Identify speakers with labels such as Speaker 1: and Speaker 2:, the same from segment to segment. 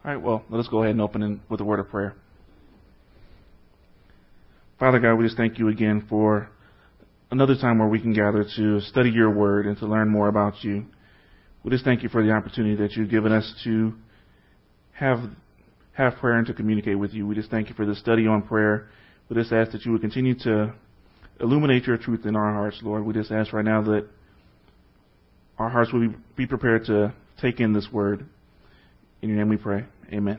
Speaker 1: All right, well, let us go ahead and open with a word of prayer. Father God, we just thank you again for another time where we can gather to study your word and to learn more about you. We just thank you for the opportunity that you've given us to have prayer and to communicate with you. We just thank you for the study on prayer. We just ask that you would continue to illuminate your truth in our hearts, Lord. We just ask right now that our hearts will be prepared to take in this word. In your name we pray. Amen.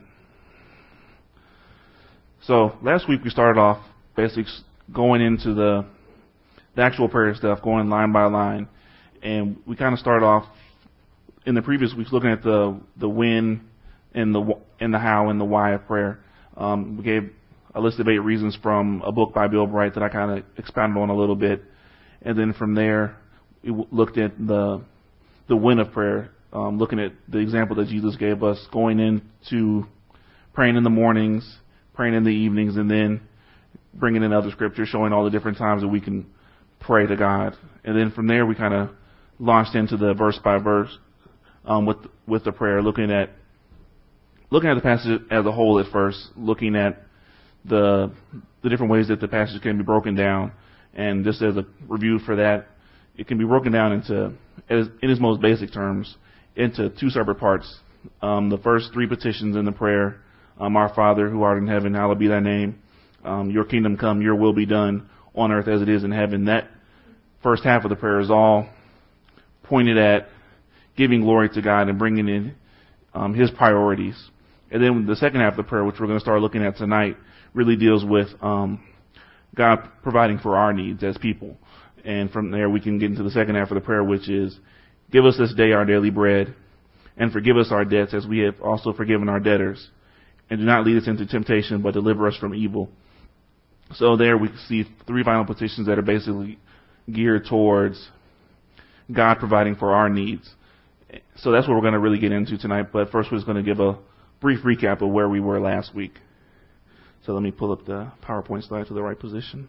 Speaker 1: So last week we started off basically going into the actual prayer stuff, going line by line. And we kind of started off in the previous weeks looking at the when and the how and the why of prayer. We gave a list of 8 reasons from a book by Bill Bright that I kind of expounded on a little bit. And then from there, we looked at the when of prayer, looking at the example that Jesus gave us, going into praying in the mornings, praying in the evenings, and then bringing in other scriptures showing all the different times that we can pray to God. And then from there, we kind of launched into the verse by verse with the prayer, looking at the passage as a whole at first, looking at the different ways that the passage can be broken down. And just as a review for that, it can be broken down in its most basic terms, into 2 separate parts. The first 3 petitions in the prayer, our Father who art in heaven, hallowed be thy name. Your kingdom come, your will be done on earth as it is in heaven. That first half of the prayer is all pointed at giving glory to God and bringing in his priorities. And then the second half of the prayer, which we're going to start looking at tonight, really deals with God providing for our needs as people. And from there we can get into the second half of the prayer, which is, give us this day our daily bread, and forgive us our debts as we have also forgiven our debtors. And do not lead us into temptation, but deliver us from evil. So there we see 3 final petitions that are basically geared towards God providing for our needs. So that's what we're going to really get into tonight. But first we're just going to give a brief recap of where we were last week. So let me pull up the PowerPoint slide to the right position.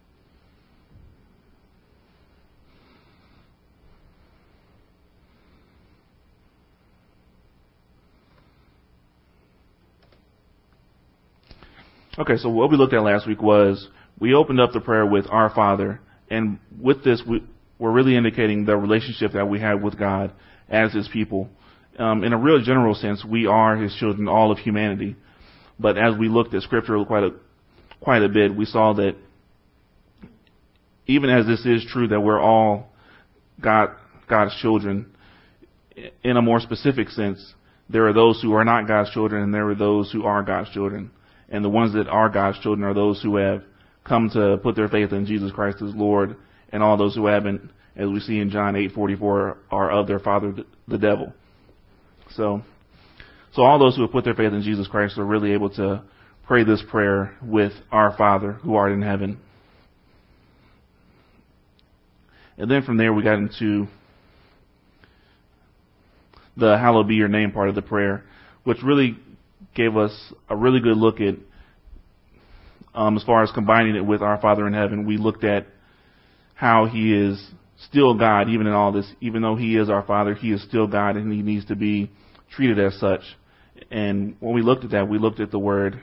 Speaker 1: Okay, so what we looked at last week was we opened up the prayer with Our Father, and with this we're really indicating the relationship that we have with God as His people. In a real general sense, we are His children, all of humanity. But as we looked at Scripture quite a bit, we saw that even as this is true that we're all God's children, in a more specific sense, there are those who are not God's children, and there are those who are God's children. And the ones that are God's children are those who have come to put their faith in Jesus Christ as Lord, and all those who haven't, as we see in John 8:44, are of their father, the devil. So all those who have put their faith in Jesus Christ are really able to pray this prayer with Our Father who art in heaven. And then from there we got into the hallowed be your name part of the prayer, which really gave us a really good look at, as far as combining it with Our Father in heaven, we looked at how He is still God even in all this. Even though He is our Father, He is still God, and He needs to be treated as such. And when we looked at that, we looked at the word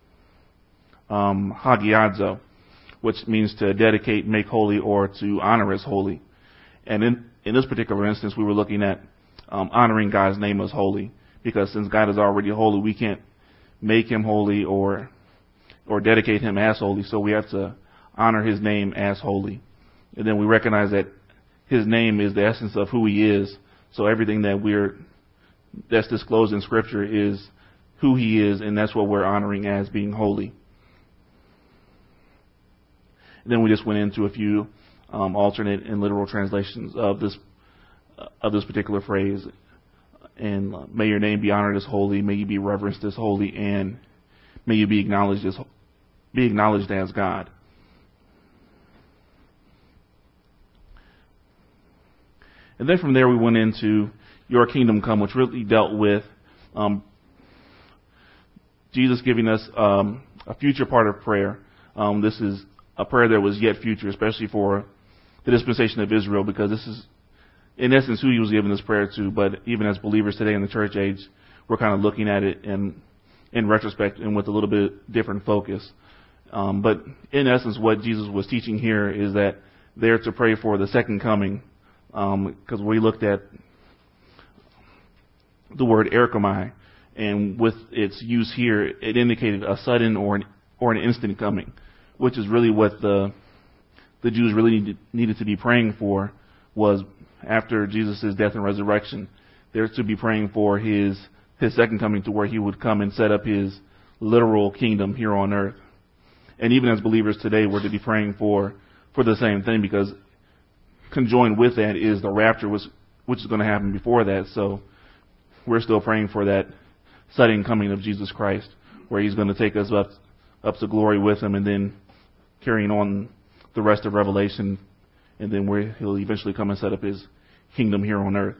Speaker 1: hagiadzo, which means to dedicate, make holy, or to honor as holy. And in this particular instance, we were looking at honoring God's name as holy, because since God is already holy, we can't make Him holy or dedicate Him as holy, so we have to honor His name as holy. And then we recognize that His name is the essence of who He is, so everything that's disclosed in Scripture is who He is, and that's what we're honoring as being holy. And then we just went into a few alternate and literal translations of this particular phrase. And may your name be honored as holy, may you be reverenced as holy, and may you be acknowledged as God. And then from there we went into your kingdom come, which really dealt with Jesus giving us a future part of prayer. This is a prayer that was yet future, especially for the dispensation of Israel, because this is, in essence, who He was giving this prayer to. But even as believers today in the church age, we're kind of looking at it in retrospect and with a little bit different focus. But in essence, what Jesus was teaching here is that they're to pray for the second coming, because we looked at the word erchomai, and with its use here, it indicated a sudden or an instant coming, which is really what the Jews really needed to be praying for. Was after Jesus' death and resurrection, they're to be praying for his second coming, to where he would come and set up his literal kingdom here on earth. And even as believers today, we're to be praying for the same thing, because conjoined with that is the rapture, which is going to happen before that. So we're still praying for that sudden coming of Jesus Christ, where he's going to take us up to glory with him, and then carrying on the rest of Revelation, and then where he'll eventually come and set up his kingdom here on earth.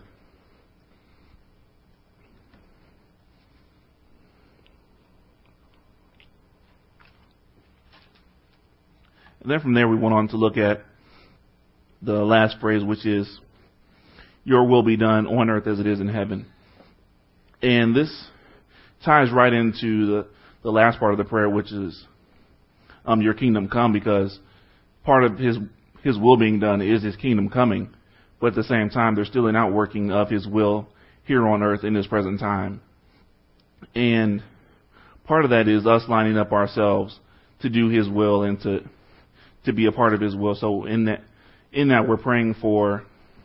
Speaker 1: And then from there, we went on to look at the last phrase, which is, your will be done on earth as it is in heaven. And this ties right into the last part of the prayer, which is your kingdom come, because part of his will being done is his kingdom coming. But at the same time, there's still an outworking of his will here on earth in this present time. And part of that is us lining up ourselves to do his will and to be a part of his will. So in that we're praying for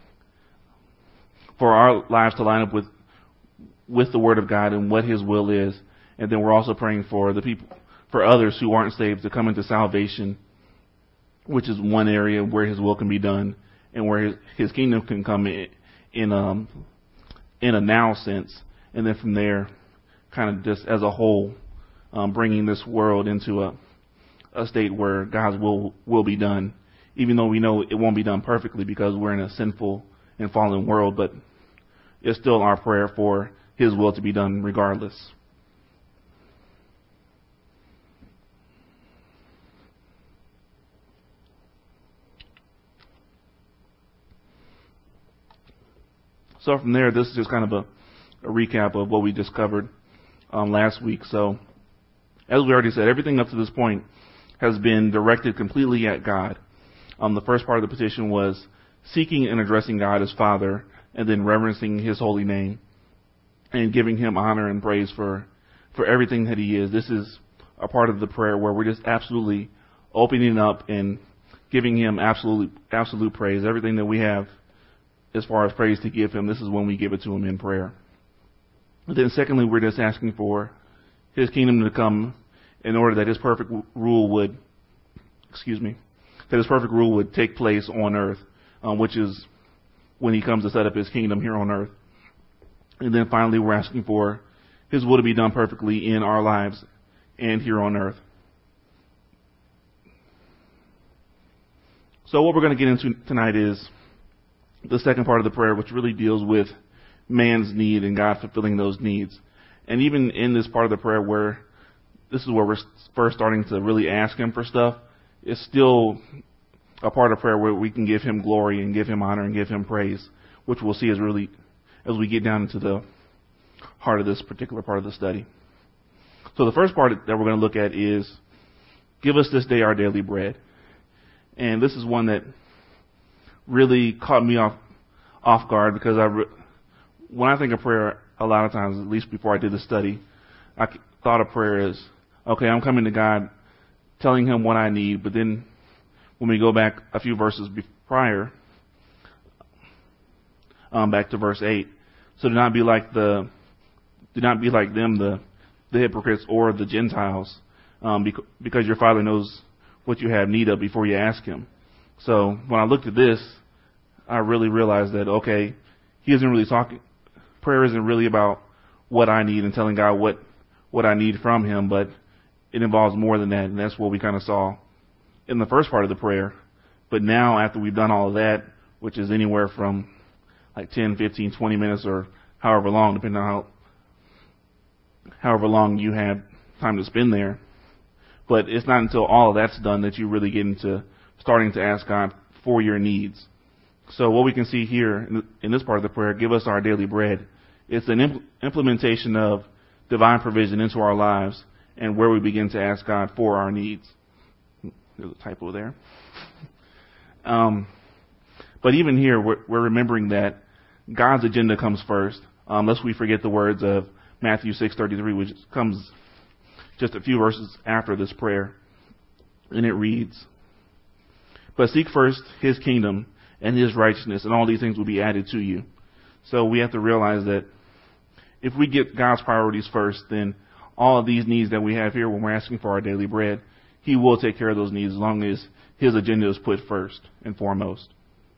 Speaker 1: our lives to line up with the Word of God and what his will is. And then we're also praying for the people, for others who aren't saved, to come into salvation, which is one area where his will can be done and where his kingdom can come in a now sense. And then from there, kind of just as a whole, bringing this world into a state where God's will be done, even though we know it won't be done perfectly because we're in a sinful and fallen world, but it's still our prayer for his will to be done regardless. So from there, this is just kind of a recap of what we just covered last week. So as we already said, everything up to this point has been directed completely at God. The first part of the petition was seeking and addressing God as Father, and then reverencing his holy name and giving him honor and praise for everything that he is. This is a part of the prayer where we're just absolutely opening up and giving him absolute praise. Everything that we have as far as praise to give him, this is when we give it to him in prayer. And then secondly, we're just asking for his kingdom to come in order that his perfect rule would take place on earth, which is when he comes to set up his kingdom here on earth. And then finally, we're asking for his will to be done perfectly in our lives and here on earth. So what we're going to get into tonight is the second part of the prayer, which really deals with man's need and God fulfilling those needs. And even in this part of the prayer, where this is where we're first starting to really ask him for stuff, it's still a part of prayer where we can give him glory and give him honor and give him praise, which we'll see as we get down into the heart of this particular part of the study. So the first part that we're going to look at is, give us this day our daily bread. And this is one that really caught me off guard, because when I think of prayer, a lot of times, at least before I did the study, I thought of prayer as, okay, I'm coming to God, telling him what I need. But then when we go back a few verses prior, back to verse 8, so do not be like them, the hypocrites or the Gentiles, because your Father knows what you have need of before you ask him. So when I looked at this, I really realized that, okay, he isn't really talking. Prayer isn't really about what I need and telling God what I need from him, but it involves more than that. And that's what we kind of saw in the first part of the prayer. But now, after we've done all of that, which is anywhere from like 10, 15, 20 minutes or however long, depending on however long you have time to spend there. But it's not until all of that's done that you really get into starting to ask God for your needs. So what we can see here in this part of the prayer, give us our daily bread, It's an implementation of divine provision into our lives and where we begin to ask God for our needs. There's a typo there. But even here, we're remembering that God's agenda comes first, lest we forget the words of Matthew 6:33, which comes just a few verses after this prayer. And it reads, "But seek first his kingdom and his righteousness, and all these things will be added to you." So we have to realize that if we get God's priorities first, then all of these needs that we have here when we're asking for our daily bread, he will take care of those needs as long as his agenda is put first and foremost.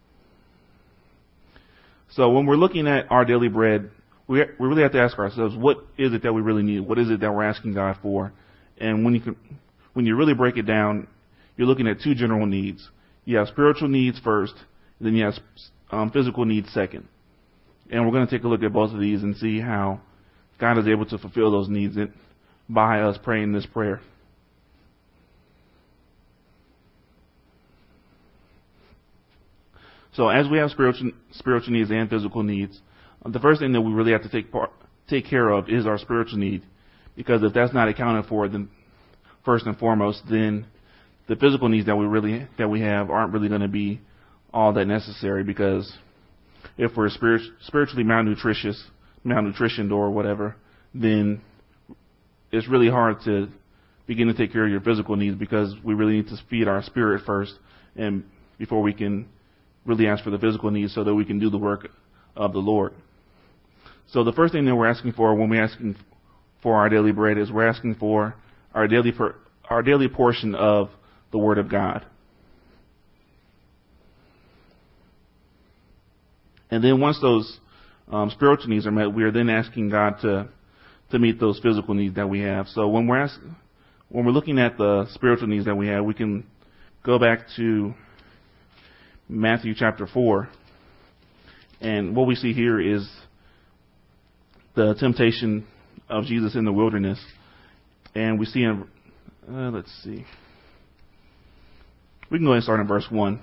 Speaker 1: So when we're looking at our daily bread, we really have to ask ourselves, what is it that we really need? What is it that we're asking God for? And when you really break it down, you're looking at two general needs. You have spiritual needs first, and then you have physical needs second. And we're going to take a look at both of these and see how God is able to fulfill those needs by us praying this prayer. So as we have spiritual needs and physical needs, the first thing that we really have to take care of is our spiritual need. Because if that's not accounted for, then first and foremost, then the physical needs that we have aren't really going to be all that necessary. Because if we're spiritually malnutritioned or whatever, then it's really hard to begin to take care of your physical needs, because we really need to feed our spirit first, and before we can really ask for the physical needs, so that we can do the work of the Lord. So the first thing that we're asking for when we're asking for our daily bread is we're asking for our daily portion of the Word of God. And then once those spiritual needs are met, we are then asking God to meet those physical needs that we have. So when we're looking at the spiritual needs that we have, we can go back to Matthew chapter 4. And what we see here is the temptation of Jesus in the wilderness. And we see in, let's see. We can go ahead and start in verse 1.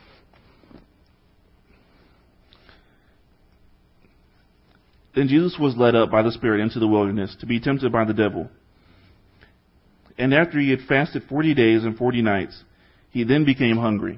Speaker 1: Then Jesus was led up by the Spirit into the wilderness to be tempted by the devil. And after he had fasted 40 days and 40 nights, he then became hungry.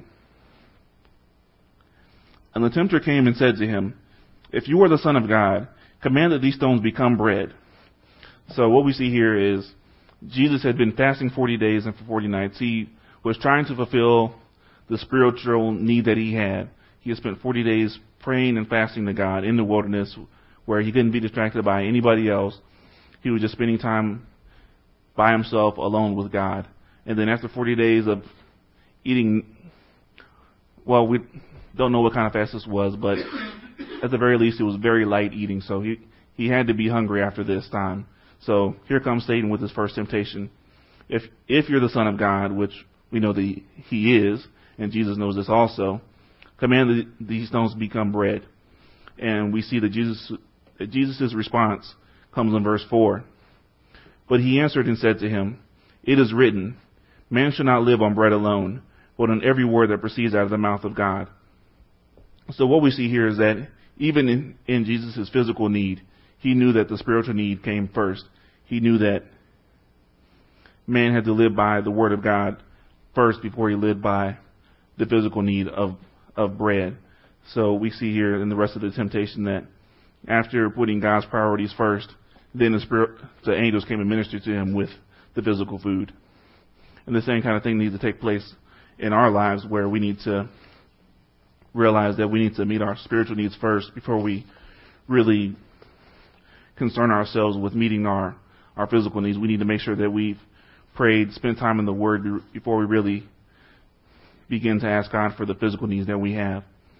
Speaker 1: And the tempter came and said to him, "If you are the Son of God, command that these stones become bread." So what we see here is Jesus had been fasting 40 days and 40 nights. He was trying to fulfill the spiritual need that he had. He had spent 40 days praying and fasting to God in the wilderness, where he couldn't be distracted by anybody else. He was just spending time by himself, alone with God. And then after 40 days of eating, well, we don't know what kind of fast this was, but at the very least, it was very light eating. So he had to be hungry after this time. So here comes Satan with his first temptation. If you're the Son of God, which we know that he is, and Jesus knows this also, command these stones to become bread. And we see that Jesus' response comes in verse 4. But he answered and said to him, "It is written, man shall not live on bread alone, but on every word that proceeds out of the mouth of God." So what we see here is that even in Jesus' physical need, he knew that the spiritual need came first. He knew that man had to live by the Word of God first before he lived by the physical need of bread. So we see here in the rest of the temptation that after putting God's priorities first, then the angels came and ministered to him with the physical food. And the same kind of thing needs to take place in our lives, where we need to realize that we need to meet our spiritual needs first before we really concern ourselves with meeting our physical needs. We need to make sure that we've prayed, spent time in the Word before we really begin to ask God for the physical needs that we have.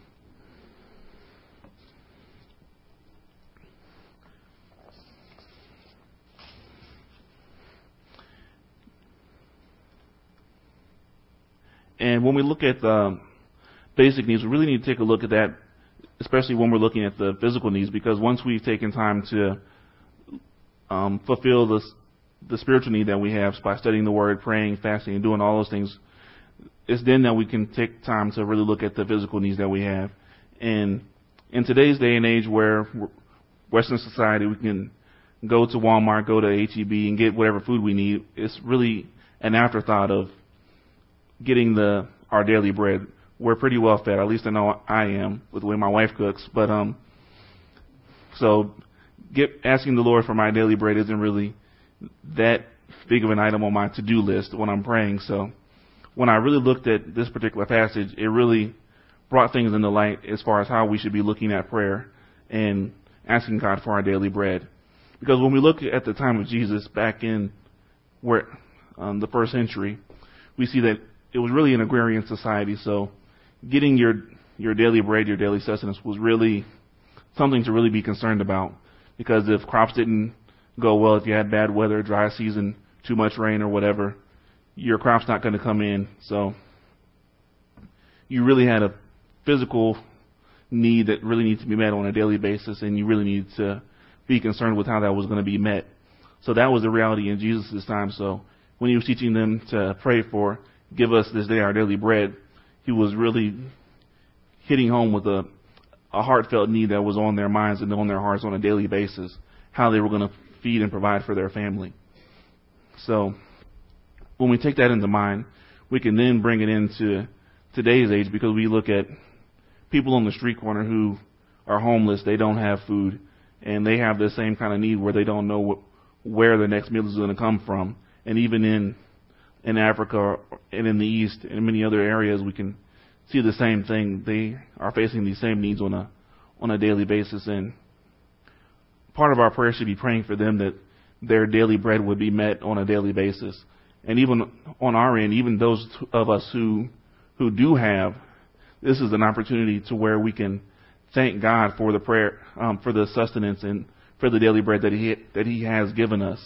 Speaker 1: And when we look at the basic needs, we really need to take a look at that, especially when we're looking at the physical needs, because once we've taken time to fulfill the spiritual need that we have by studying the Word, praying, fasting, and doing all those things, it's then that we can take time to really look at the physical needs that we have. And in today's day and age, where Western society, we can go to Walmart, go to H-E-B, and get whatever food we need. It's really an afterthought of getting our daily bread. We're pretty well fed. At least I know I am with the way my wife cooks. But so asking the Lord for my daily bread isn't really that big of an item on my to-do list when I'm praying. So when I really looked at this particular passage, it really brought things into light as far as how we should be looking at prayer and asking God for our daily bread. Because when we look at the time of Jesus back in the first century, we see that it was really an agrarian society. So getting your daily bread, your daily sustenance was really something to really be concerned about. Because if crops didn't go well, if you had bad weather, dry season, too much rain or whatever, your crop's not going to come in. So you really had a physical need that really needs to be met on a daily basis, and you really need to be concerned with how that was going to be met. So that was the reality in Jesus' time. So when he was teaching them to pray for, give us this day our daily bread, he was really hitting home with a heartfelt need that was on their minds and on their hearts on a daily basis, how they were going to feed and provide for their family. So when we take that into mind, we can then bring it into today's age, because we look at people on the street corner who are homeless, they don't have food, and they have the same kind of need where they don't know where their next meal is going to come from. And even in Africa and in the East and many other areas, we can see the same thing. They are facing these same needs on a daily basis, and part of our prayer should be praying for them that their daily bread would be met on a daily basis. And even on our end, even those of us who do have, this is an opportunity to where we can thank God for the prayer, for the sustenance and for the daily bread that He has given us.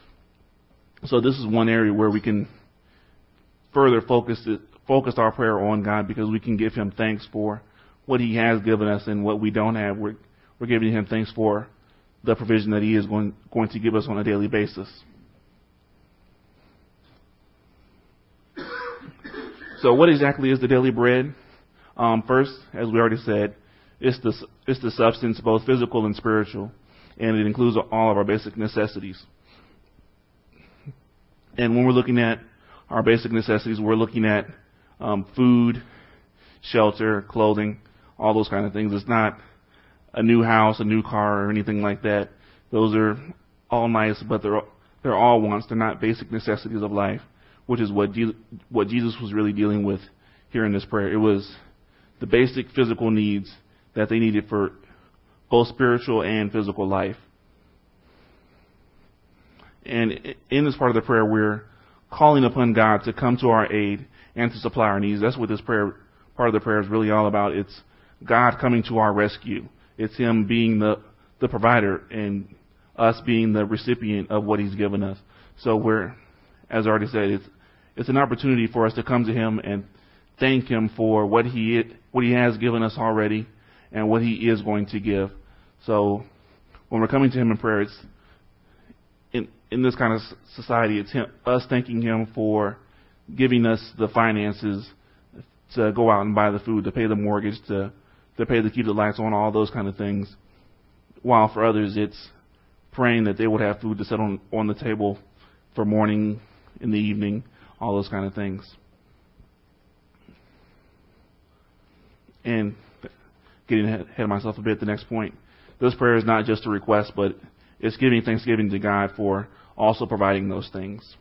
Speaker 1: So this is one area where we can further focus our prayer on God, because we can give Him thanks for what He has given us, and what we don't have, we're giving Him thanks for the provision that He is going to give us on a daily basis. So what exactly is the daily bread? First, as we already said, it's the substance, both physical and spiritual, and it includes all of our basic necessities. And when we're looking at our basic necessities, we're looking at food, shelter, clothing, all those kind of things. It's not a new house, a new car, or anything like that. Those are all nice, but they're all wants. They're not basic necessities of life, which is what Jesus was really dealing with here in this prayer. It was the basic physical needs that they needed for both spiritual and physical life. And in this part of the prayer, we're calling upon God to come to our aid and to supply our needs. That's what this prayer, part of the prayer, is really all about. It's God coming to our rescue. It's Him being the provider and us being the recipient of what He's given us. So as I already said, it's an opportunity for us to come to Him and thank Him for what He has given us already and what He is going to give. So when we're coming to Him in prayer, it's in this kind of society, it's us thanking Him for giving us the finances to go out and buy the food, to pay the mortgage, to pay to keep the lights on, all those kind of things. While for others, it's praying that they would have food to set on the table for morning, in the evening, all those kind of things. And getting ahead of myself a bit, the next point, this prayer is not just a request, but it's giving thanksgiving to God for also providing those things.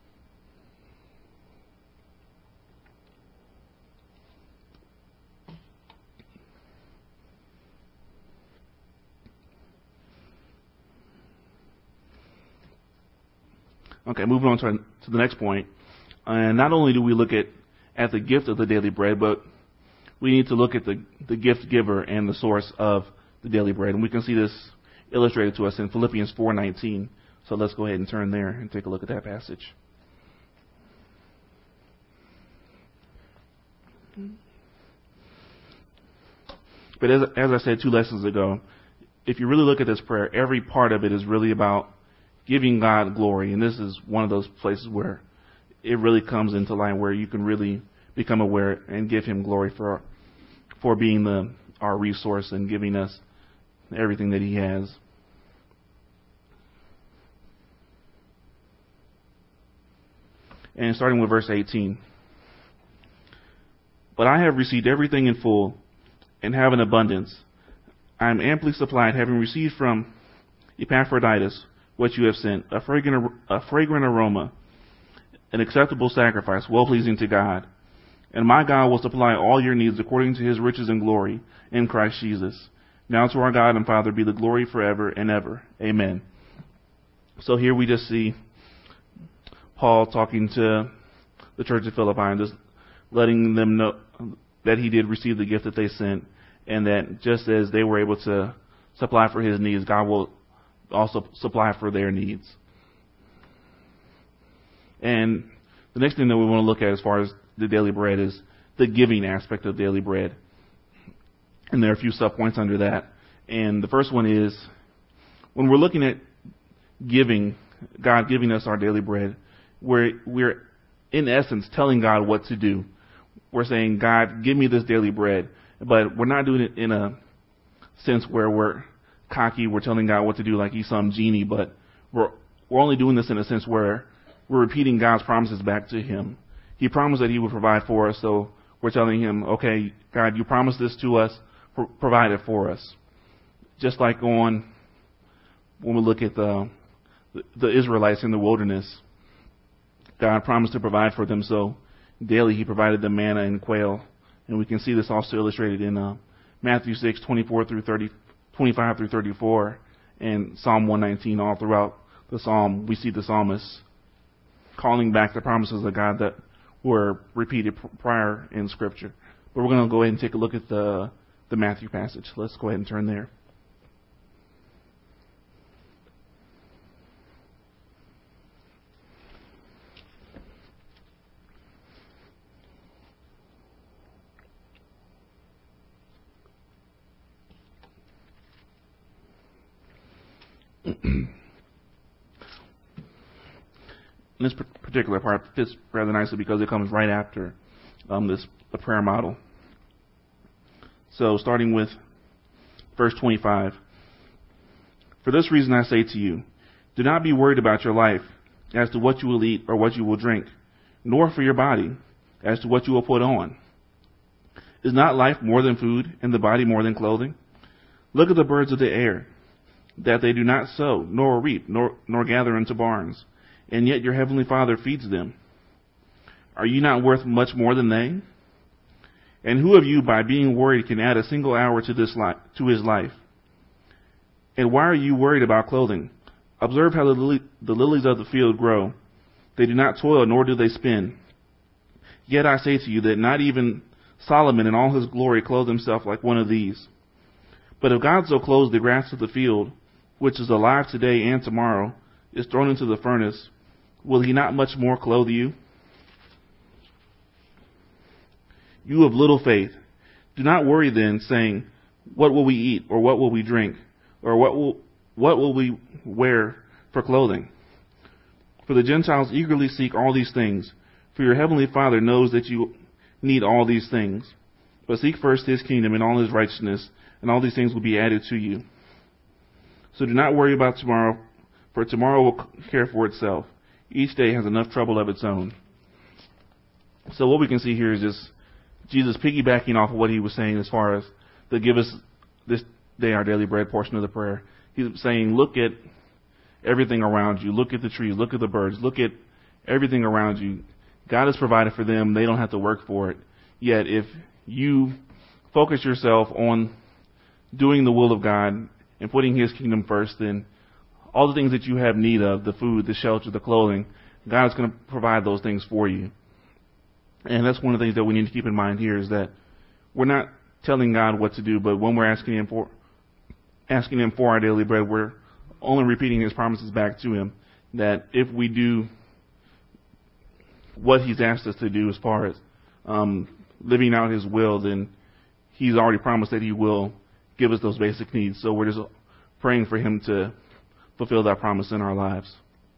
Speaker 1: Okay, moving on to the next point. And not only do we look at the gift of the daily bread, but we need to look at the gift giver and the source of the daily bread. And we can see this illustrated to us in Philippians 4:19. So let's go ahead and turn there and take a look at that passage. But as I said 2 lessons ago, if you really look at this prayer, every part of it is really about giving God glory. And this is one of those places where it really comes into line, where you can really become aware and give Him glory for being our resource and giving us everything that He has. and starting with verse 18. But I have received everything in full and have an abundance. I am amply supplied, having received from Epaphroditus what you have sent, a fragrant aroma, an acceptable sacrifice, well-pleasing to God. And my God will supply all your needs according to his riches and glory in Christ Jesus. Now to our God and Father be the glory forever and ever. Amen. So here we just see Paul talking to the church of Philippi and just letting them know that he did receive the gift that they sent, and that just as they were able to supply for his needs, God will also supply for their needs. And the next thing that we want to look at as far as the daily bread is the giving aspect of daily bread. And there are a few sub-points under that. And the first one is, when we're looking at giving, God giving us our daily bread, we're in essence telling God what to do. We're saying, God, give me this daily bread. But we're not doing it in a sense where we're cocky, we're telling God what to do like he's some genie, but we're only doing this in a sense where we're repeating God's promises back to him. He promised that he would provide for us, so we're telling him, okay, God, you promised this to us, provide it for us. Just like when we look at the Israelites in the wilderness, God promised to provide for them, so daily he provided them manna and quail. And we can see this also illustrated in Matthew 6, 25 through 34, and Psalm 119. All throughout the psalm, we see the psalmist calling back the promises of God that were repeated prior in Scripture. But we're going to go ahead and take a look at the Matthew passage. Let's go ahead and turn there. This particular part fits rather nicely because it comes right after the prayer model. So starting with verse 25. For this reason I say to you, do not be worried about your life as to what you will eat or what you will drink, nor for your body as to what you will put on. Is not life more than food and the body more than clothing? Look at the birds of the air, that they do not sow, nor reap, nor gather into barns, and yet your heavenly Father feeds them. Are you not worth much more than they? And who of you, by being worried, can add a single hour to his life? And why are you worried about clothing? Observe how the lilies of the field grow. They do not toil, nor do they spin. Yet I say to you that not even Solomon in all his glory clothed himself like one of these. But if God so clothes the grass of the field, which is alive today and tomorrow, is thrown into the furnace, will he not much more clothe you? You of little faith, do not worry then, saying, what will we eat, or what will we drink, or what will we wear for clothing? For the Gentiles eagerly seek all these things, for your heavenly Father knows that you need all these things. But seek first his kingdom and all his righteousness, and all these things will be added to you. So do not worry about tomorrow, for tomorrow will care for itself. Each day has enough trouble of its own. So what we can see here is just Jesus piggybacking off of what he was saying as far as to give us this day our daily bread portion of the prayer. He's saying, look at everything around you. Look at the trees. Look at the birds. Look at everything around you. God has provided for them. They don't have to work for it. Yet if you focus yourself on doing the will of God and putting his kingdom first, then all the things that you have need of, the food, the shelter, the clothing, God is going to provide those things for you. And that's one of the things that we need to keep in mind here is that we're not telling God what to do, but when we're asking him for our daily bread, we're only repeating his promises back to him, that if we do what he's asked us to do as far as living out his will, then he's already promised that he will give us those basic needs. So we're just praying for him to fulfill that promise in our lives.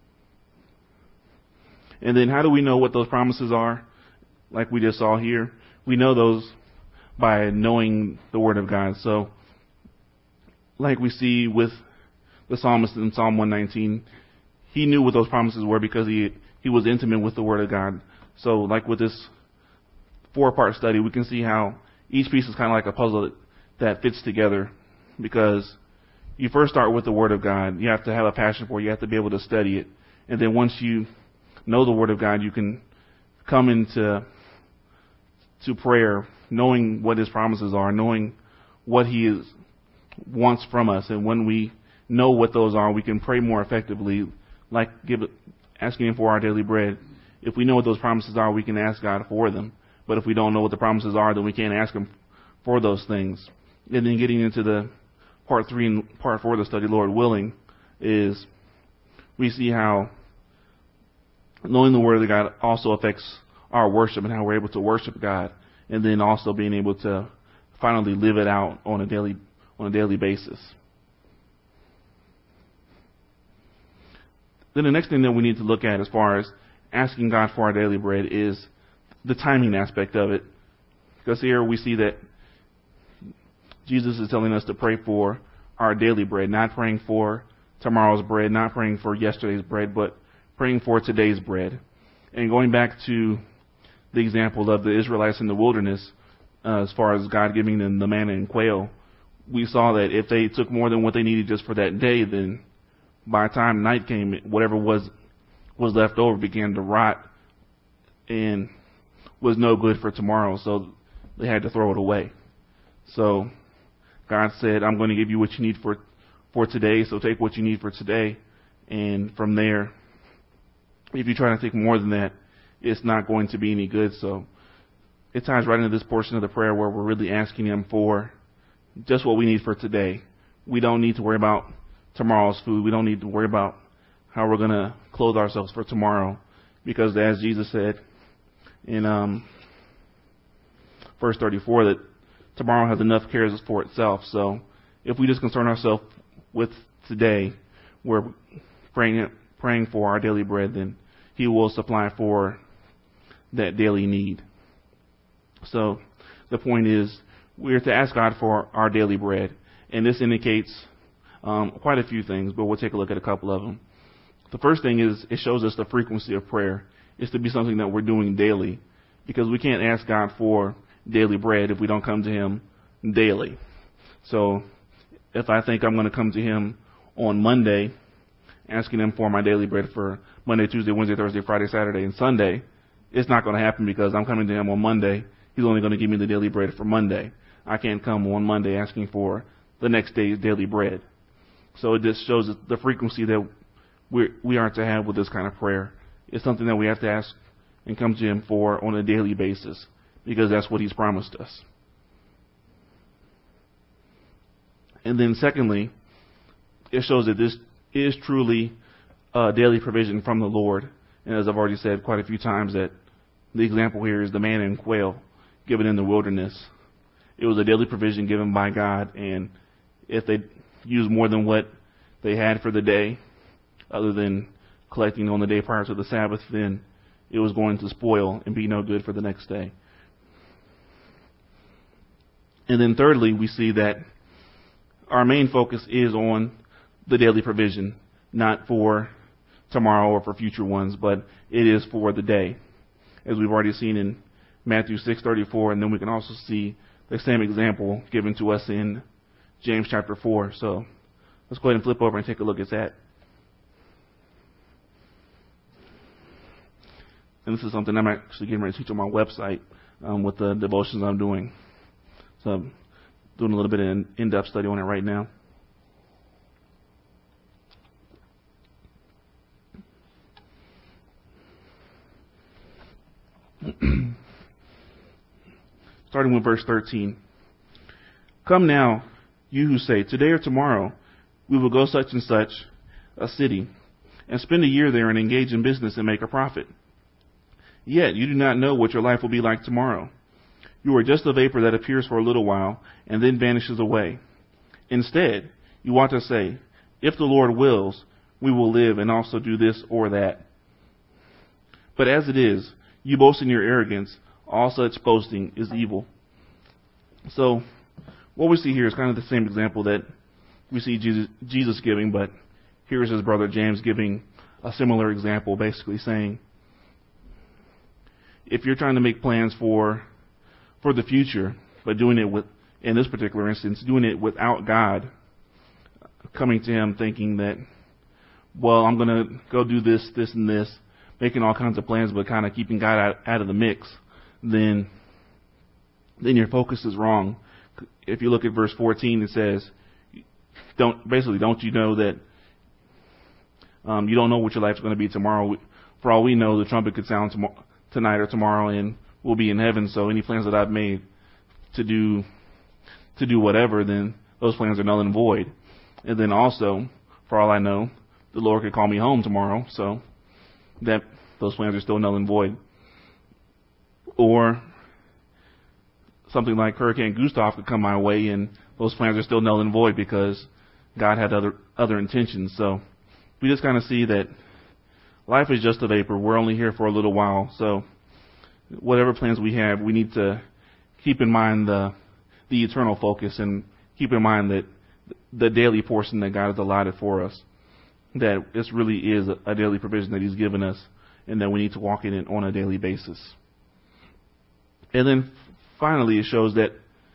Speaker 1: And then how do we know what those promises are? Like we just saw here, we know those by knowing the Word of God. So like we see with the psalmist in Psalm 119, he knew what those promises were because he he was intimate with the Word of God. So like with this 4-part study, we can see how each piece is kind of like a puzzle that fits together, because you first start with the Word of God. You have to have a passion for it. You have to be able to study it. And then once you know the Word of God, you can come into prayer knowing what His promises are, knowing what He wants from us. And when we know what those are, we can pray more effectively, like asking Him for our daily bread. If we know what those promises are, we can ask God for them. But if we don't know what the promises are, then we can't ask Him for those things. And then getting into the part 3 and part 4 of the study, Lord willing, is we see how knowing the Word of God also affects our worship and how we're able to worship God, and then also being able to finally live it out on a daily basis. Then the next thing that we need to look at as far as asking God for our daily bread is the timing aspect of it. Because here we see that Jesus is telling us to pray for our daily bread, not praying for tomorrow's bread, not praying for yesterday's bread, but praying for today's bread. And going back to the example of the Israelites in the wilderness, as far as God giving them the manna and quail, we saw that if they took more than what they needed just for that day, then by the time night came, whatever was left over began to rot and was no good for tomorrow, so they had to throw it away. So God said, I'm going to give you what you need for today, so take what you need for today. And from there, if you try to take more than that, it's not going to be any good. So it ties right into this portion of the prayer where we're really asking Him for just what we need for today. We don't need to worry about tomorrow's food. We don't need to worry about how we're going to clothe ourselves for tomorrow, because as Jesus said in verse 34, that tomorrow has enough cares for itself. So if we just concern ourselves with today, we're praying for our daily bread, then He will supply for that daily need. So the point is, we're to ask God for our daily bread, and this indicates quite a few things, but we'll take a look at a couple of them. The first thing is, it shows us the frequency of prayer. It's to be something that we're doing daily, because we can't ask God for daily bread if we don't come to Him daily. So if I think I'm going to come to Him on Monday, asking Him for my daily bread for Monday, Tuesday, Wednesday, Thursday, Friday, Saturday, and Sunday, it's not going to happen, because I'm coming to Him on Monday. He's only going to give me the daily bread for Monday. I can't come on Monday asking for the next day's daily bread. So it just shows the frequency that we are to have with this kind of prayer. It's something that we have to ask and come to Him for on a daily basis, because that's what He's promised us. And then secondly, it shows that this is truly a daily provision from the Lord. And as I've already said quite a few times, that the example here is the manna and quail given in the wilderness. It was a daily provision given by God, and if they used more than what they had for the day, other than collecting on the day prior to the Sabbath, then it was going to spoil and be no good for the next day. And then thirdly, we see that our main focus is on the daily provision, not for tomorrow or for future ones, but it is for the day, as we've already seen in Matthew 6:34, and then we can also see the same example given to us in James chapter 4. So let's go ahead and flip over and take a look at that. And this is something I'm actually getting ready to teach on my website with the devotions I'm doing. So I'm doing a little bit of in-depth study on it right now. Starting with verse 13. Come now, you who say, today or tomorrow we will go such and such a city, and spend a year there and engage in business and make a profit. Yet you do not know what your life will be like tomorrow. You are just a vapor that appears for a little while and then vanishes away. Instead, you ought to say, if the Lord wills, we will live and also do this or that. But as it is, you boast in your arrogance. All such boasting is evil. So what we see here is kind of the same example that we see Jesus giving, but here's his brother James giving a similar example, basically saying, if you're trying to make plans for the future, but doing it in this particular instance, doing it without God, coming to Him thinking that, well, I'm going to go do this, this, and this, making all kinds of plans, but kind of keeping God out of the mix, then your focus is wrong. If you look at verse 14, it says, don't you know that you don't know what your life's going to be tomorrow? For all we know, the trumpet could sound tonight or tomorrow, and we'll be in heaven. So any plans that I've made to do whatever, then those plans are null and void. And then also, for all I know, the Lord could call me home tomorrow, so that those plans are still null and void. Or something like Hurricane Gustav could come my way, and those plans are still null and void because God had other intentions. So we just kind of see that life is just a vapor. We're only here for a little while. So whatever plans we have, we need to keep in mind the eternal focus, and keep in mind that the daily portion that God has allotted for us, that this really is a daily provision that He's given us, and that we need to walk in it on a daily basis. And then finally, it shows that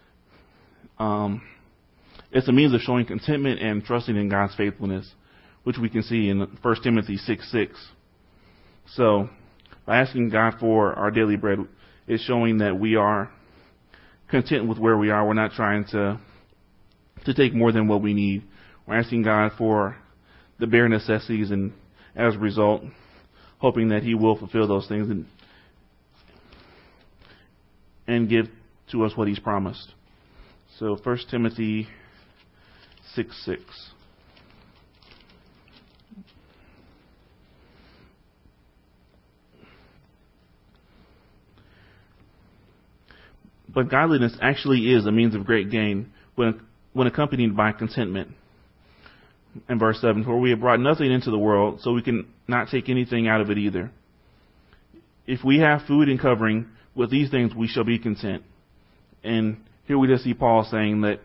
Speaker 1: it's a means of showing contentment and trusting in God's faithfulness, which we can see in 1 Timothy 6:6. So, by asking God for our daily bread, it's showing that we are content with where we are. We're not trying to take more than what we need. We're asking God for the bare necessities, and as a result, hoping that He will fulfill those things and give to us what He's promised. So 1 Timothy 6:6. But godliness actually is a means of great gain when accompanied by contentment. And verse 7, for we have brought nothing into the world, so we can not take anything out of it either. If we have food and covering, with these things we shall be content. And here we just see Paul saying that,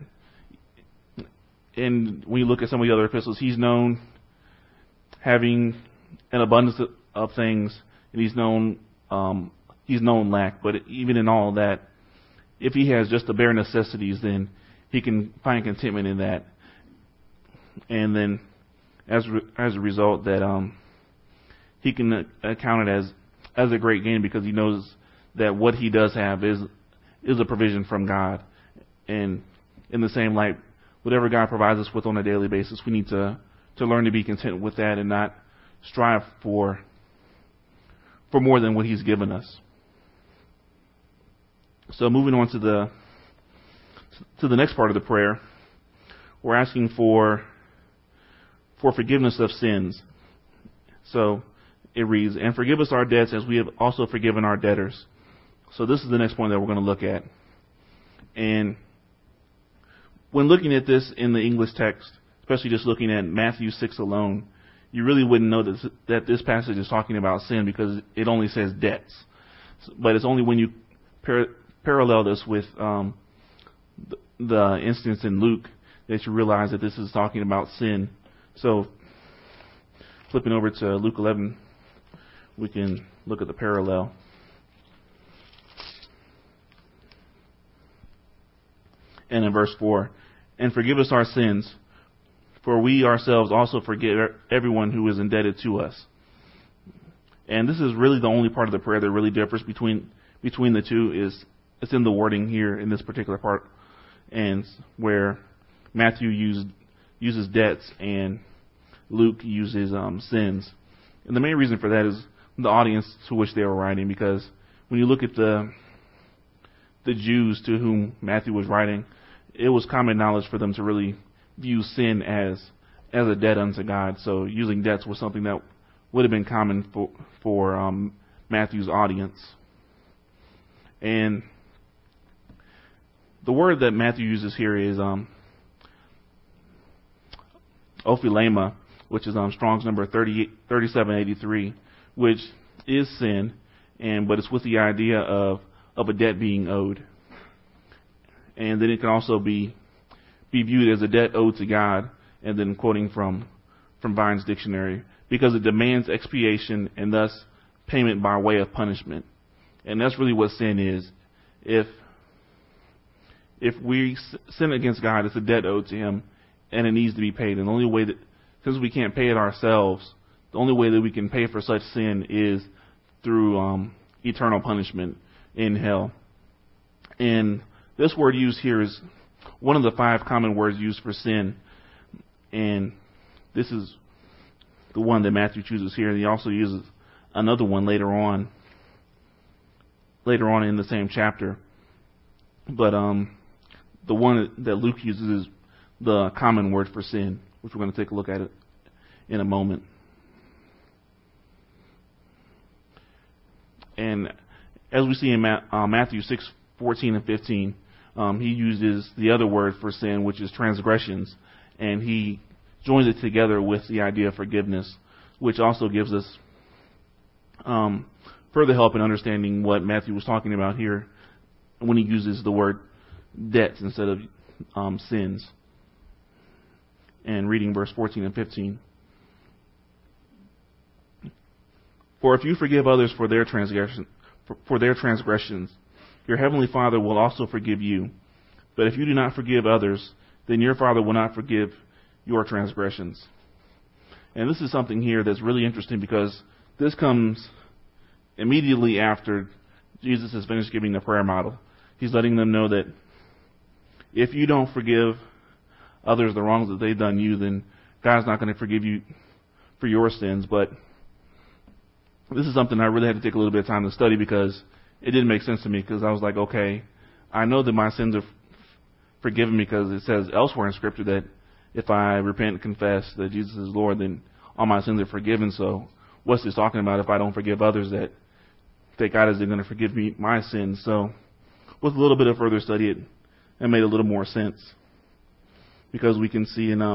Speaker 1: and when you look at some of the other epistles, he's known having an abundance of things, and he's known lack. But even in all that, if he has just the bare necessities, then he can find contentment in that. And then, as a result, that he can account it as a great gain, because he knows that what he does have is a provision from God. And in the same light, whatever God provides us with on a daily basis, we need to learn to be content with that and not strive for more than what He's given us. So moving on to the next part of the prayer, we're asking for forgiveness of sins. So it reads, and forgive us our debts as we have also forgiven our debtors. So this is the next point that we're going to look at. And when looking at this in the English text, especially just looking at Matthew 6 alone, you really wouldn't know that this passage is talking about sin, because it only says debts. But it's only when you parallel this with the instance in Luke that you realize that this is talking about sin. So flipping over to Luke 11, we can look at the parallel. And in verse 4, and forgive us our sins, for we ourselves also forgive everyone who is indebted to us. And this is really the only part of the prayer that really differs between the two. It's in the wording here in this particular part, and where Matthew uses debts and Luke uses sins. And the main reason for that is the audience to which they were writing, because when you look at the Jews to whom Matthew was writing, it was common knowledge for them to really view sin as a debt unto God. So using debts was something that would have been common for Matthew's audience. And the word that Matthew uses here is ophilema, which is Strong's number 3783, which is sin, but it's with the idea of a debt being owed. And then it can also be viewed as a debt owed to God, and then quoting from Vine's dictionary, because it demands expiation and thus payment by way of punishment. And that's really what sin is. If we sin against God, it's a debt owed to Him, and it needs to be paid. And the only way that, since we can't pay it ourselves, the only way that we can pay for such sin is through eternal punishment in hell. And this word used here is one of the 5 common words used for sin. And this is the one that Matthew chooses here. And he also uses another one later on in the same chapter. But the one that Luke uses is the common word for sin, which we're going to take a look at it in a moment. And as we see in Matthew 6:14 and 15, he uses the other word for sin, which is transgressions, and he joins it together with the idea of forgiveness, which also gives us further help in understanding what Matthew was talking about here when he uses the word debts instead of sins. And reading verse 14 and 15. For if you forgive others for their transgressions, your heavenly Father will also forgive you. But if you do not forgive others, then your Father will not forgive your transgressions. And this is something here that's really interesting, because this comes immediately after Jesus has finished giving the prayer model. He's letting them know that if you don't forgive others the wrongs that they've done you, then God's not going to forgive you for your sins. But this is something I really had to take a little bit of time to study, because it didn't make sense to me, because I was like, okay, I know that my sins are forgiven because it says elsewhere in Scripture that if I repent and confess that Jesus is Lord, then all my sins are forgiven. So what's this talking about if I don't forgive others, that God isn't going to forgive me my sins? So with a little bit of further study, it made a little more sense, because we can see in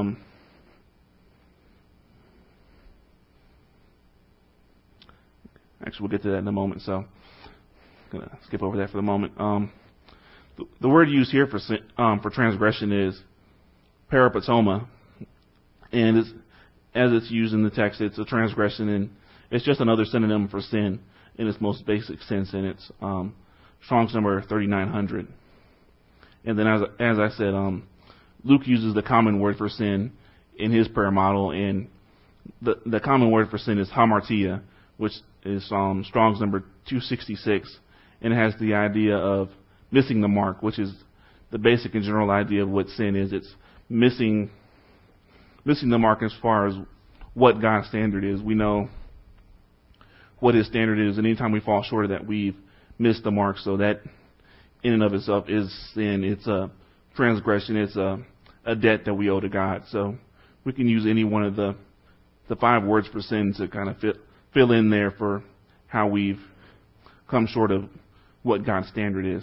Speaker 1: actually we'll get to that in a moment, so I'm going to skip over that for the moment. The word used here for transgression is parapatoma, and as it's used in the text, it's a transgression, and it's just another synonym for sin in its most basic sense, and it's Strong's number 3900. And then as I said, Luke uses the common word for sin in his prayer model, and the common word for sin is hamartia, which is Strong's number 266, and it has the idea of missing the mark, which is the basic and general idea of what sin is. It's missing the mark as far as what God's standard is. We know what His standard is, and anytime we fall short of that, we've missed the mark. So that in and of itself is sin. It's a transgression. It's a debt that we owe to God. So we can use any one of the 5 words for sin to kind of fill in there for how we've come short of what God's standard is.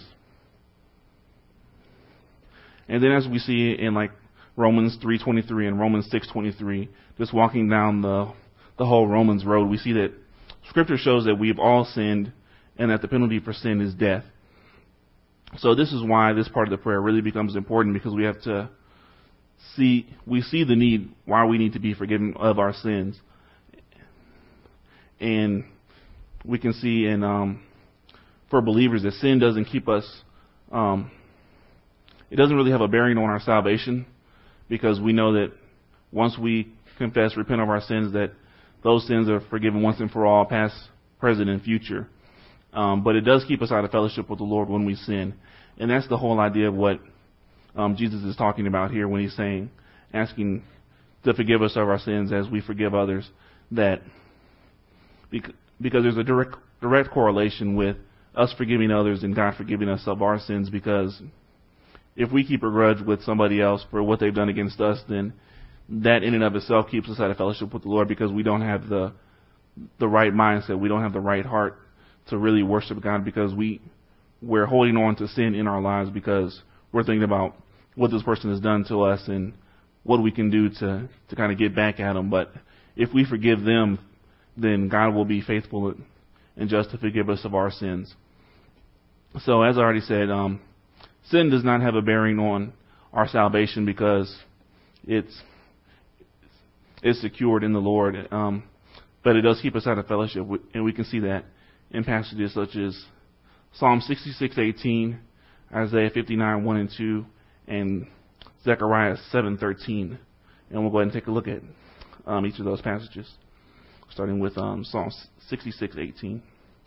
Speaker 1: And then as we see in like Romans 3:23 and Romans 6:23, just walking down the whole Romans road, we see that Scripture shows that we've all sinned and that the penalty for sin is death. So this is why this part of the prayer really becomes important, because we see the need, why we need to be forgiven of our sins. And we can see for believers that sin doesn't keep us, it doesn't really have a bearing on our salvation, because we know that once we confess, repent of our sins, that those sins are forgiven once and for all, past, present, and future. But it does keep us out of fellowship with the Lord when we sin. And that's the whole idea of what Jesus is talking about here when he's saying, asking to forgive us of our sins as we forgive others. That because there's a direct correlation with us forgiving others and God forgiving us of our sins, because if we keep a grudge with somebody else for what they've done against us, then that in and of itself keeps us out of fellowship with the Lord, because we don't have the right mindset. We don't have the right heart to really worship God, because we're holding on to sin in our lives because we're thinking about what this person has done to us and what we can do to kind of get back at them. But if we forgive them, then God will be faithful and just to forgive us of our sins. So as I already said, sin does not have a bearing on our salvation, because it's secured in the Lord. But it does keep us out of fellowship, and we can see that in passages such as Psalm 66:18, Isaiah 59:1 and 2, and Zechariah 7:13. And we'll go ahead and take a look at each of those passages, starting with Psalm 66:18.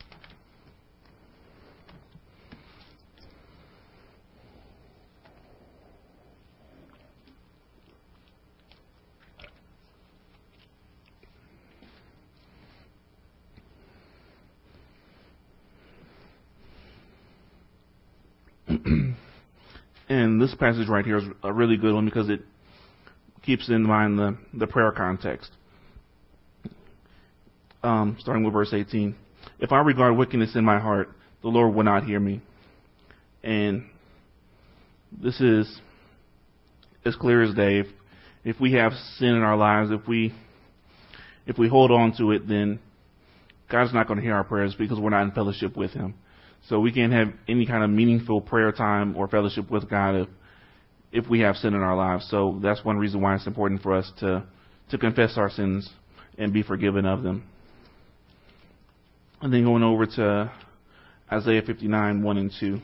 Speaker 1: And this passage right here is a really good one because it keeps in mind the prayer context. Starting with verse 18. If I regard wickedness in my heart, the Lord will not hear me. And this is as clear as day. If we have sin in our lives, if we hold on to it, then God's not going to hear our prayers because we're not in fellowship with Him. So we can't have any kind of meaningful prayer time or fellowship with God if we have sin in our lives. So that's one reason why it's important for us to confess our sins and be forgiven of them. And then going over to Isaiah 59:1 and 2.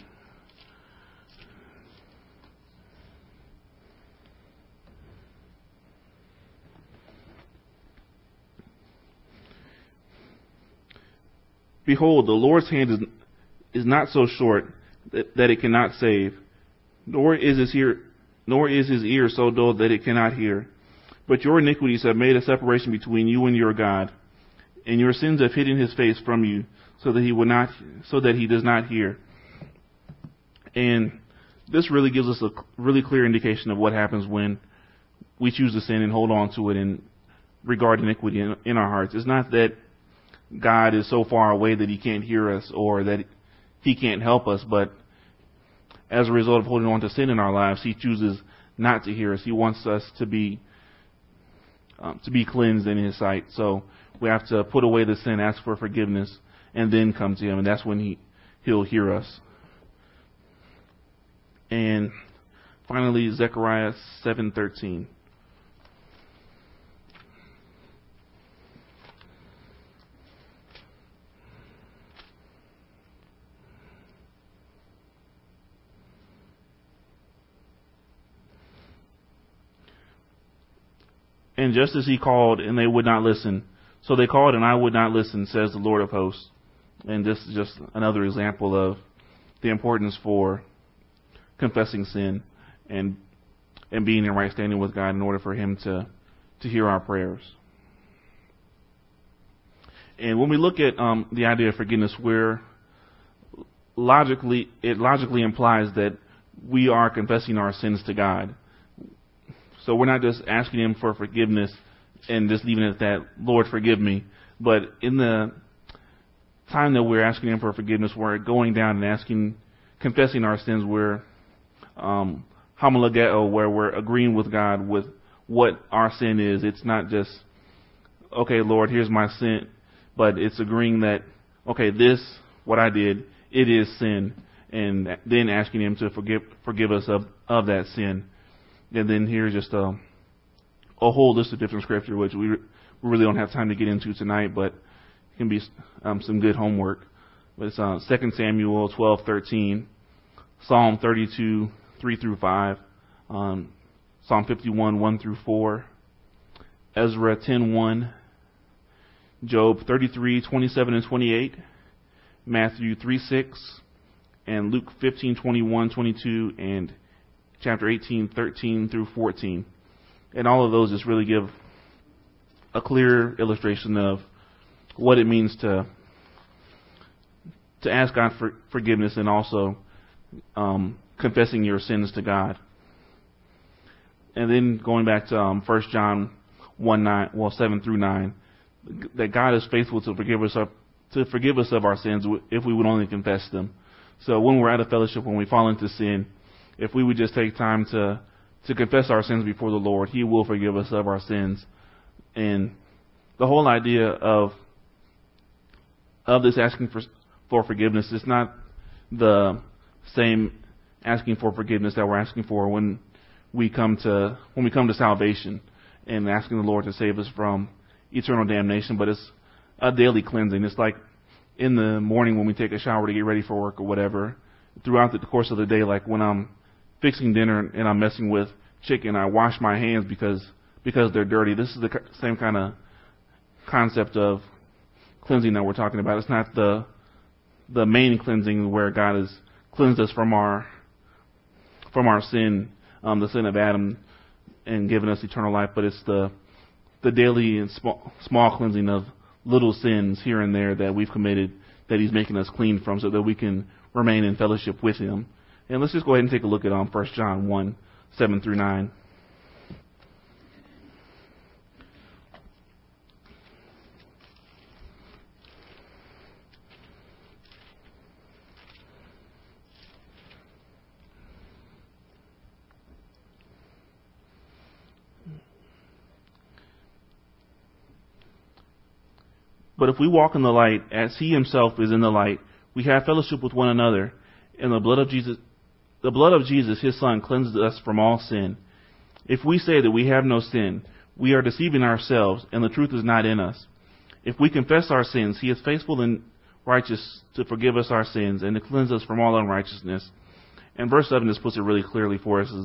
Speaker 1: Behold, the Lord's hand is not so short that it cannot save, nor is his ear so dull that it cannot hear. But your iniquities have made a separation between you and your God, and your sins have hidden His face from you, so that He does not hear. And this really gives us a really clear indication of what happens when we choose to sin and hold on to it and regard iniquity in our hearts. It's not that God is so far away that He can't hear us or that He can't help us, but as a result of holding on to sin in our lives, He chooses not to hear us. He wants us to be cleansed in His sight. So we have to put away the sin, ask for forgiveness, and then come to Him, and that's when He'll hear us. And finally, Zechariah 7:13. And just as He called, and they would not listen, so they called, and I would not listen, says the Lord of hosts. And this is just another example of the importance for confessing sin and being in right standing with God in order for Him to hear our prayers. And when we look at the idea of forgiveness, it logically implies that we are confessing our sins to God. So we're not just asking Him for forgiveness and just leaving it at that, Lord, forgive me. But in the time that we're asking Him for forgiveness, we're going down and confessing our sins. We're homologeo, where we're agreeing with God with what our sin is. It's not just, okay, Lord, here's my sin, but it's agreeing that, okay, this, what I did, it is sin, and then asking Him to forgive us of that sin. And then here's just a whole list of different scripture, which we really don't have time to get into tonight, but it can be some good homework. But it's 2 Samuel 12:13, Psalm 32, 3 through 5, Psalm 51, 1 through 4, Ezra 10:1, Job 33, 27 and 28, Matthew 3:6, and Luke 15, 21, 22, and chapter 18, 13 through 14. And all of those just really give a clear illustration of what it means to ask God for forgiveness and also confessing your sins to God. And then going back to 1 John 7 through 9, that God is faithful to forgive us of our sins if we would only confess them. So when we're out of fellowship, when we fall into sin, if we would just take time to confess our sins before the Lord, He will forgive us of our sins. And the whole idea of this asking for forgiveness is not the same asking for forgiveness that we're asking for when we come to salvation and asking the Lord to save us from eternal damnation, but it's a daily cleansing. It's like in the morning when we take a shower to get ready for work or whatever, throughout the course of the day, like when I'm fixing dinner and I'm messing with chicken, I wash my hands because they're dirty. This is the same kind of concept of cleansing that we're talking about. It's not the main cleansing where God has cleansed us from our sin, the sin of Adam, and given us eternal life, but it's the daily and small cleansing of little sins here and there that we've committed, that He's making us clean from, so that we can remain in fellowship with Him. And let's just go ahead and take a look at 1 John 1, 7 through 9. But if we walk in the light, as He Himself is in the light, we have fellowship with one another, and the blood of Jesus, His Son, cleanses us from all sin. If we say that we have no sin, we are deceiving ourselves, and the truth is not in us. If we confess our sins, He is faithful and righteous to forgive us our sins and to cleanse us from all unrighteousness. And verse 7 just puts it really clearly for us,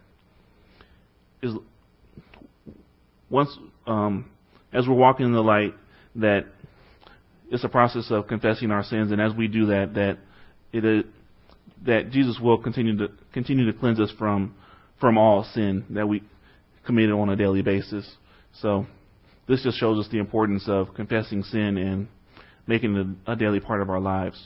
Speaker 1: as we're walking in the light, that it's a process of confessing our sins, and as we do that Jesus will continue to cleanse us from all sin that we committed on a daily basis. So this just shows us the importance of confessing sin and making it a daily part of our lives.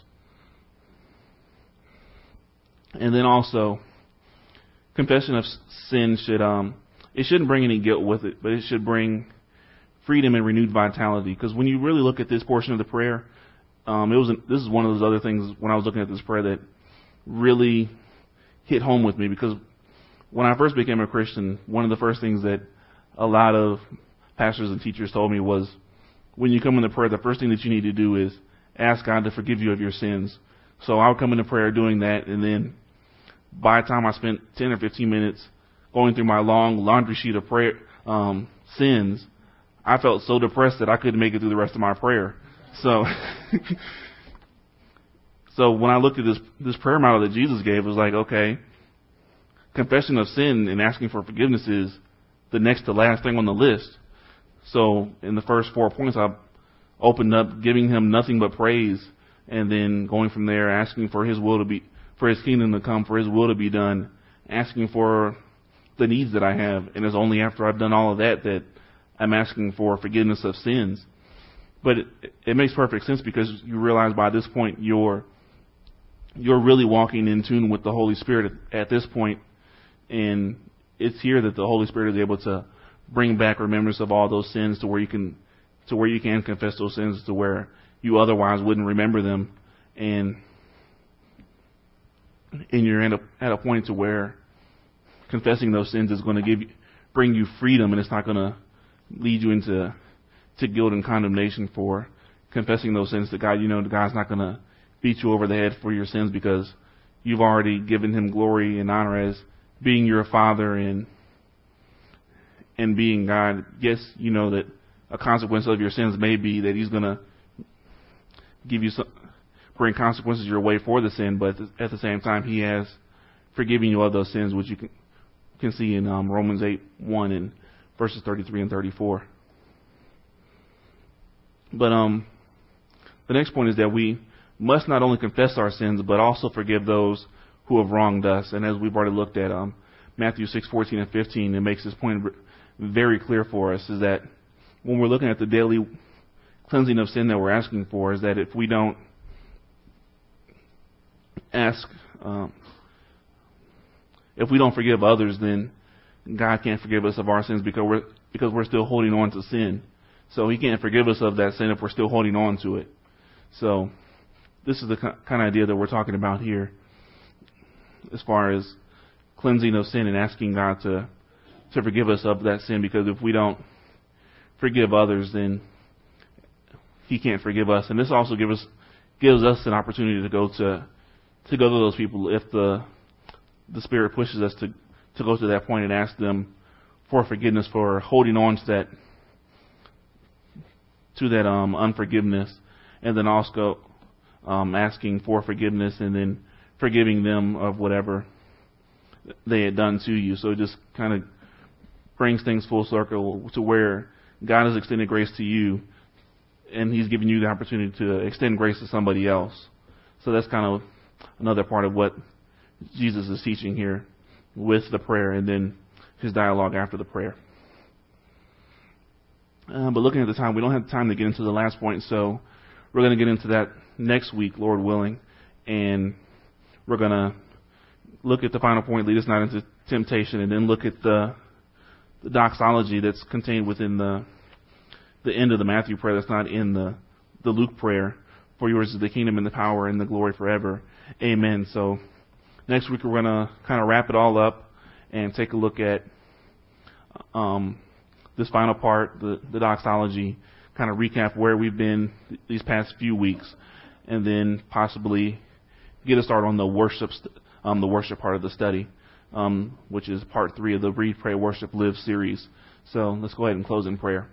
Speaker 1: And then also, confession of sin shouldn't bring any guilt with it, but it should bring freedom and renewed vitality. Because when you really look at this portion of the prayer, this is one of those other things when I was looking at this prayer that really hit home with me. Because when I first became a Christian, one of the first things that a lot of pastors and teachers told me was, when you come into prayer, the first thing that you need to do is ask God to forgive you of your sins. So I would come into prayer doing that, and then by the time I spent 10 or 15 minutes going through my long laundry sheet of prayer sins, I felt so depressed that I couldn't make it through the rest of my prayer. So, when I looked at this prayer model that Jesus gave, it was like, okay, confession of sin and asking for forgiveness is the next to last thing on the list. So in the first 4 points, I opened up giving Him nothing but praise, and then going from there, asking for His kingdom to come, for His will to be done, asking for the needs that I have. And it's only after I've done all of that I'm asking for forgiveness of sins. But it makes perfect sense, because you realize by this point you're really walking in tune with the Holy Spirit at this point, and it's here that the Holy Spirit is able to bring back remembrance of all those sins to where you can confess those sins, to where you otherwise wouldn't remember them, and you're at a point to where confessing those sins is going to bring you freedom, and it's not going to lead you into guilt and condemnation for confessing those sins to God. You know, God's not going to beat you over the head for your sins, because you've already given Him glory and honor as being your Father and being God. Yes, you know that a consequence of your sins may be that He's going to bring consequences your way for the sin, but at the same time, He has forgiven you of those sins, which you can see in Romans 8:1 and verses 33 and 34. But the next point is that we must not only confess our sins, but also forgive those who have wronged us. And as we've already looked at Matthew 6:14 and 15, it makes this point very clear for us, is that when we're looking at the daily cleansing of sin that we're asking for, is that if we don't forgive others, then God can't forgive us of our sins, because we're still holding on to sin. So He can't forgive us of that sin if we're still holding on to it. So this is the kind of idea that we're talking about here, as far as cleansing of sin and asking God to forgive us of that sin, because if we don't forgive others, then He can't forgive us. And this also gives us an opportunity to go to those people if the Spirit pushes us to go to that point and ask them for forgiveness for holding on to that unforgiveness, and then also asking for forgiveness and then forgiving them of whatever they had done to you. So it just kind of brings things full circle to where God has extended grace to you, and He's giving you the opportunity to extend grace to somebody else. So that's kind of another part of what Jesus is teaching here with the prayer and then His dialogue after the prayer. But looking at the time, we don't have time to get into the last point, so we're going to get into that next week, Lord willing, and we're going to look at the final point, lead us not into temptation, and then look at the doxology that's contained within the end of the Matthew prayer that's not in the Luke prayer. For yours is the kingdom and the power and the glory forever. Amen. So next week we're going to kind of wrap it all up and take a look at this final part, the doxology, kind of recap where we've been these past few weeks, and then possibly get a start on the worship part of the study, which is part 3 of the Read, Pray, Worship, Live series. So let's go ahead and close in prayer.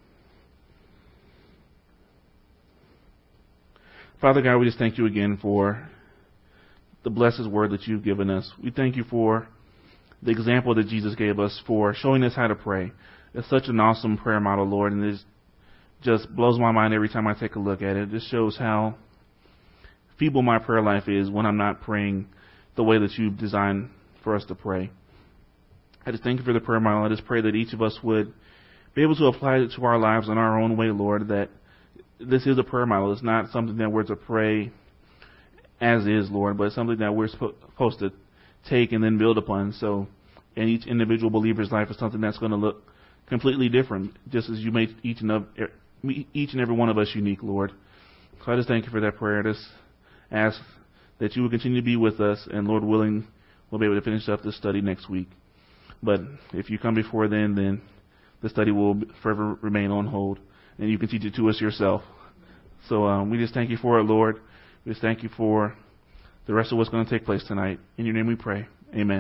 Speaker 1: Father God, we just thank you again for the blessed word that you've given us. We thank you for the example that Jesus gave us for showing us how to pray. It's such an awesome prayer model, Lord, and it just blows my mind every time I take a look at it. It just shows how feeble my prayer life is when I'm not praying the way that you've designed for us to pray. I just thank you for the prayer model. I just pray that each of us would be able to apply it to our lives in our own way, Lord, that this is a prayer model. It's not something that we're to pray as is, Lord, but it's something that we're supposed to take and then build upon. So in each individual believer's life is something that's going to look completely different, just as you made each and every one of us unique, Lord. So I just thank you for that prayer. I just ask that you will continue to be with us, and Lord willing, we'll be able to finish up this study next week. But if you come before then the study will forever remain on hold, and you can teach it to us yourself. So we just thank you for it, Lord. We just thank you for the rest of what's going to take place tonight. In your name we pray. Amen.